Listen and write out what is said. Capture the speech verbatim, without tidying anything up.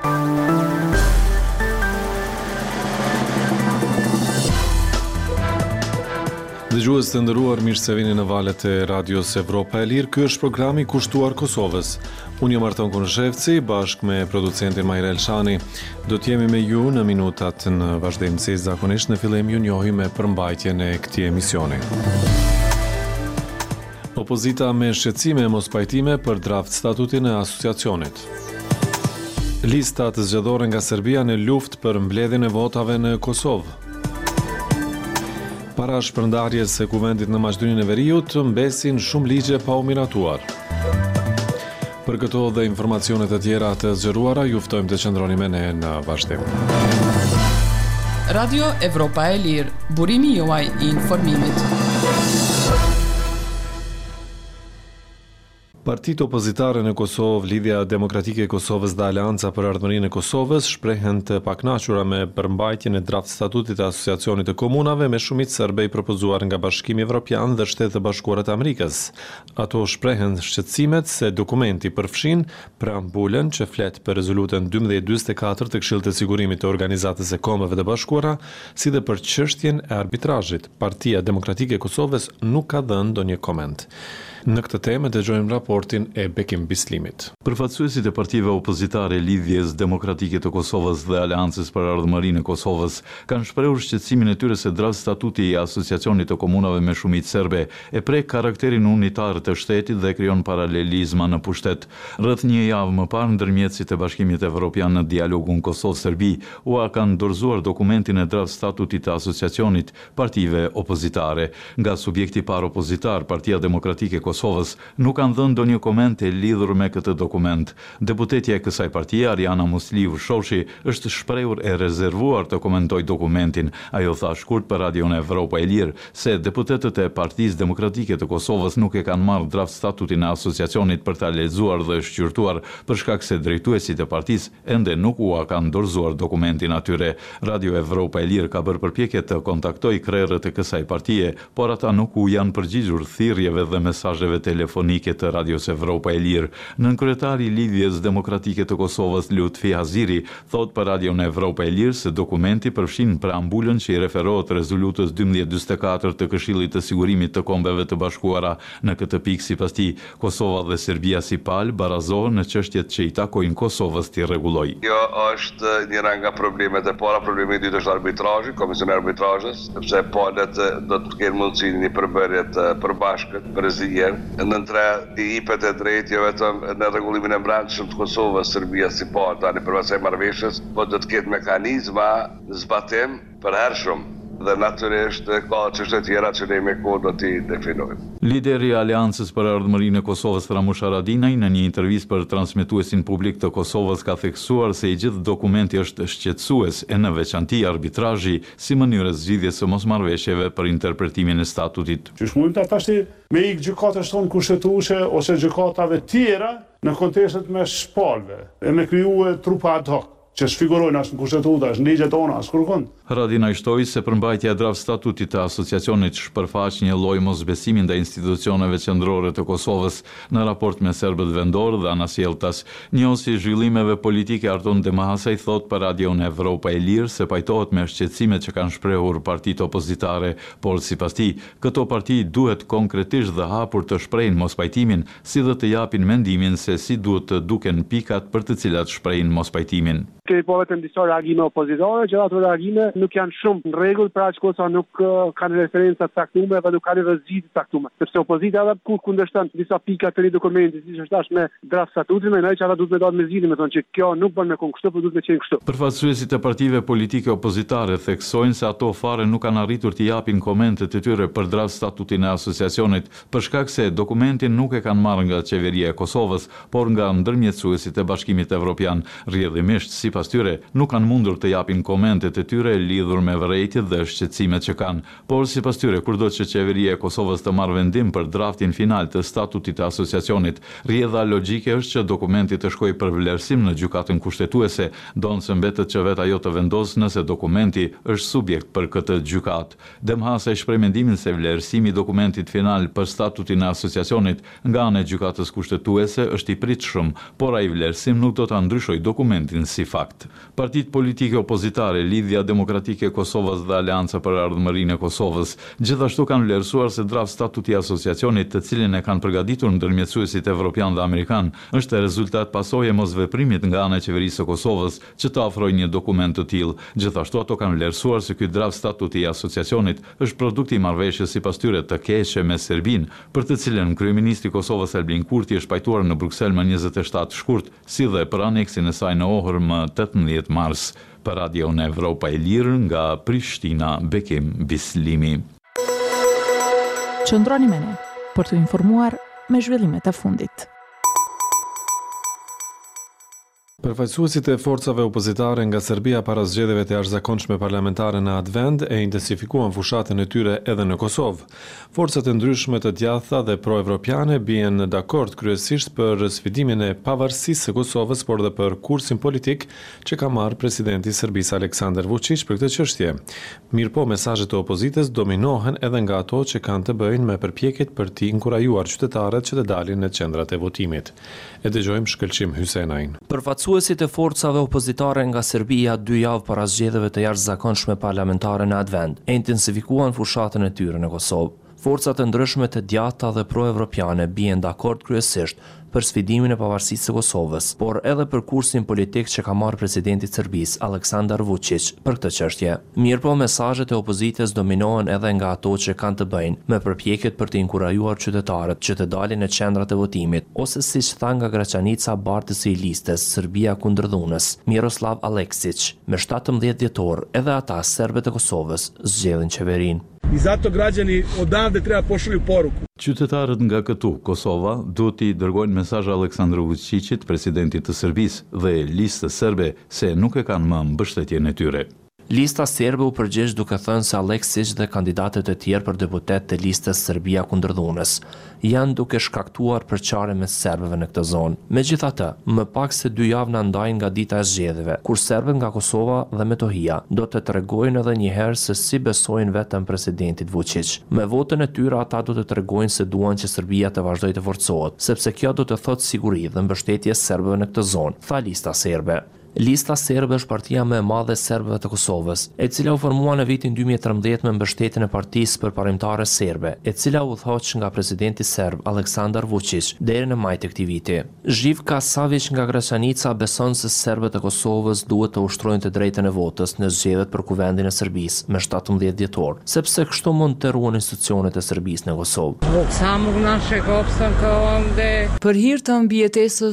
Dëgjues të nderuar, mirë se vini në valët e Radios Evropa e Lirë. Ky është programi kushtuar Kosovës. Unë jam Arton Konshevci, bashkë me producentin Majra Elshani. Do të jemi me ju në minutat në vazhdim, si zakonisht në fillim ju njohi me përmbajtjen e këtij emisioni. Opozita me shqetësime e mospajtime për draft statutin e asociacionit. Listat zgjedhore nga Serbia në luftë për mbledhjen e votave në Kosovë. Para shpërndarjes së kuvendit në Maqedoninë e Veriut, mbesin shumë ligje pa u miratuar. Për këto dhe informacionet e tjera të zgjeruara, ju ftojmë të qëndroni me ne në vazhdim. Radio Evropa e Lirë, burimi juaj i informimit. Partitë opozitare në Kosovë, Lidhja Demokratike e Kosovës dhe Aleanca për Ardhmërinë e Kosovës shprehen të pakënaqura me përmbajtjen e draft statutit të Asociacionit të Komunave me shumicë serbe i propozuar nga Bashkimi Evropian dhe Shtetet e Bashkuara të Amerikës. Ato shprehen shqetësimet se dokumenti përfshin preambulën që flet për rezolutën dymbëdhjetë njëzet e katër të Këshillit të Sigurimit të Organizatës së Kombeve të Bashkuara, si dhe për çështjen e arbitrazhit. Partia Demokratike e Kosovës nuk ka dhënë ndonjë koment. Në këtë temë dëgjojmë raportin e Bekim Bislimit. Përfaqësuesit e partive opozitare Lidhjes Demokratike të Kosovës dhe Aleancës për Ardhmërinë e Kosovës kanë shprehur shqetësimin e tyre se draft statuti i Asociacionit të Komunave me shumicë serbe e prek karakterin unitar të shtetit dhe krijon paralelizma në pushtet. Rreth një javë më parë, ndërmjetësit e Bashkimit Evropian në dialogun Kosovë-Serbi u kanë dorëzuar dokumentin e draft statutit të asociacionit partive opozitare. Nga subjekti parë opozitar, Partia Demokratike e Kosovës nuk kanë dhënë ndonjë koment e lidhur me këtë dokument. Deputetja e kësaj partie, Ariana Musliu Shoshi, është shprehur e rezervuar të komentojë dokumentin. Ajo tha shkurt për Radion Evropa e Lirë se deputetët e Partisë Demokratike të Kosovës nuk e kanë marrë draft statutin e asociacionit për ta lexuar dhe shqyrtuar për shkak se drejtuesit e partisë ende nuk u kanë dorëzuar dokumentin atyre. Radio Evropa e Lirë ka bërë përpjekje të kontaktojë krerët e kësaj partie, por ata nuk u janë përgjigjur thirrjeve dhe mesazheve telefonike të Radios Evropa e Lirë. Nënkryetari i Lidhjes Demokratike të Kosovës, Lutfi Haziri, thot për Radion Evropa e Lirë se dokumenti përfshin preambulën që i referohet rezolutës dymbëdhjetë njëzet e katër të Këshillit të Sigurimit të Kombeve të Bashkuara. Në këtë pikë, sipas tij, Kosova dhe Serbia si palë barazohen në çështjet që i takojnë Kosovës t'i rregullojë. Kjo është njëra nga problemet e para. Problemi i dytë është arbitrazhi, Komisioni i Arbitrazhit, sepse palët do të kenë mundësinë një përbërje të përbashkët për zgjedhjen. Në tre i jepet e drejtë jo vetëm në rregullimin e brendshëm të Kosovës, Serbia si palë tani përveç asaj marrëveshjes, po do të ketë mekanizma zbatim përhershëm. Dhe natyrisht ka çështje tjera që ne me kohë do t'i definojmë. Lideri i Aleancës për Ardhmërinë e Kosovës, Ramush Haradinaj, në një intervistë për transmetuesin publik të Kosovës ka theksuar se i gjithë dokumenti është shqetësues e në veçanti arbitrazhi si mënyrë zgjidhjes së mosmarrveshjeve për interpretimin e statutit. Qysh mund ta tash me ik gjykatës tonë kushtetuese ose gjykatave tjera në kontestet me shpalve e me kriju trupa ad hoc që sfigurojnë as në kushtetuta, as në ligjet tona, as kurkon. Haradinaj shtoi se përmbajtja e draft statutit të asociacionit shpërfaq një lloj mosbesimi ndaj institucioneve qendrore të Kosovës në raport me serbët vendor dhe anasjelltas. Njësi i zhvillimeve politike Arton Demahasaj thot për Radion Evropa e Lirë se pajtohet me shqetësimet që kanë shprehur partitë opozitare, por sipas tij, këto parti duhet konkretisht dhe hapur të shprehin mospajtimin, si dhe të japin mendimin se si duhet të duken pikat për të cilat shprehin mospajtimin. Kemi po vetëm disa reagime opozitare, që ato reagime nuk janë shumë në rregull, pra që kosa nuk uh, kanë referenca të caktuara dhe nuk kanë rrezikë të caktuara. Sepse opozita edhe kur kundërshton disa pika të dokumentit, siç është tash me draft statutin, më ndaj që ata duhet me dalë me zgjidhje, me thonë që kjo nuk bën me kon kështu, por duhet të qenë kështu. Përfaqësuesit e partive politike opozitare theksojnë se ato fare nuk kanë arritur të japin komente të tyre për draft statutin e asociacionit, për shkak se dokumentin nuk e kanë marrë nga qeveria e Kosovës, por nga ndërmjetësuesit e Bashkimit Evropian. Rrjedhimisht, si sipas tyre nuk kanë mundur të japin komentet e tyre lidhur me vërejtjet dhe shqetësimet që kanë, por sipas tyre kurdo që qeveria e Kosovës të marrë vendim për draftin final të statutit të asociacionit, rrjedha logjike është që dokumenti të shkojë për vlerësim në gjykatën kushtetuese, donse mbetet që vetë ajo të vendosë nëse dokumenti është subjekt për këtë gjykatë. Demhasa e shpreh mendimin se vlerësimi i dokumentit final për statutin e asociacionit nga ana e gjykatës kushtetuese është i pritshëm, por ai vlerësim nuk do ta ndryshojë dokumentin si fakt. Partitë politike opozitare, Lidhja Demokratike e Kosovës dhe Aleanca për Ardhmërinë e Kosovës, gjithashtu kanë vlerësuar se draft statuti i asociacionit, të cilin e kanë përgatitur ndërmjetësuesit evropian dhe amerikan, është rezultat pasojë e mosveprimit nga ana e qeverisë së Kosovës që të ofrojë një dokument të tillë. Gjithashtu ato kanë vlerësuar se ky draft statuti i asociacionit është produkt i marrëveshjes sipas tyre të keqe me Serbinë, për të cilën kryeministri i Kosovës Albin Kurti është pajtuar në Bruksel më njëzet e shtatë shkurt, si dhe për aneksin e saj në Ohër më tetëmbëdhjetë mars. Për Radio në Evropa e Lirë nga Prishtina, Bekim Bislimi. Qëndroni me ne për të informuar me zhvillimet e fundit. Përfaqësuesit e forcave opozitare nga Serbia para zgjedhjeve të jashtëzakonshme parlamentare në atë vend e intensifikuan fushatën e tyre edhe në Kosovë. Forcat e ndryshme të djatha dhe pro-evropiane bien dakord kryesisht për sfidimin e pavarësisë së Kosovës, por dhe për kursin politik që ka marrë presidenti i Serbisë Aleksandar Vučić për këtë çështje. Mirëpo mesazhet e opozitës dominohen edhe nga ato që kanë të bëjnë me përpjekjet për të inkurajuar qytetarët që të dalin në qendrat e votimit. E dëgjojmë Shkëlqim Hysenain. Përfaqësuesit e forcave opozitare nga Serbia dy javë para zgjedhjeve të jashtëzakonshme parlamentare në atë vend e intensifikuan fushatën e tyre në Kosovë. Forcat e ndryshme të djatha dhe pro-evropiane bien dakord kryesisht për sfidimin e pavarësisë së Kosovës, por edhe për kursin politik që ka marrë presidenti i Serbisë Aleksandar Vučić për këtë çështje. Mirëpo mesazhet e opozitës dominohen edhe nga ato që kanë të bëjnë me përpjekjet për të inkurajuar qytetarët që të dalin në qendrat e votimit, ose siç tha nga Graçanica bartësi i listës Serbia kundër dhunës, Miroslav Aleksić, me shtatëmbëdhjetë dhjetor, edhe ata serbët e Kosovës zgjedhin qeverinë. I zato građani odavde treba pošalju poruku. Qytetarët nga këtu, Kosova, duhet t'i dërgojnë mesazh Aleksandru Vučićit, presidentit të Serbisë dhe listës serbe se nuk e kanë më mbështetjen e tyre. Lista serbe u përgjigj duke thënë se Aleksić dhe kandidatët e tjerë për deputet të listës Serbia kundër dhunës janë duke shkaktuar përçarje mes serbëve në këtë zonë. Megjithatë, më pak se dy javë na ndajnë nga dita e zgjedhjeve, kur serbët nga Kosova dhe Metohia do të tregojnë edhe një herë se si besojnë vetëm presidentit Vučić. Me votën e tyre ata do të tregojnë se duan që Serbia të vazhdojë të forcohet, sepse kjo do të thotë siguri dhe mbështetje serbëve në këtë zonë, tha lista serbe. Lista serbe është partia më e madhe e serbëve të Kosovës, e cila u formua në vitin dy mijë e trembëdhjetë me mbështetjen e Partisë Përparimtare Serbe, e cila u udhëhoq nga presidenti serb Aleksandar Vučić deri në maj të këtij viti. Živka Savić nga Graçanica beson se serbët e Kosovës duhet të ushtrojnë të drejtën e votës në zgjedhjet për kuvendin e Serbisë me shtatëmbëdhjetë dhjetor, sepse kështu mund të ruajnë institucionet e Serbisë në Kosovë. Për hir të mbijetesës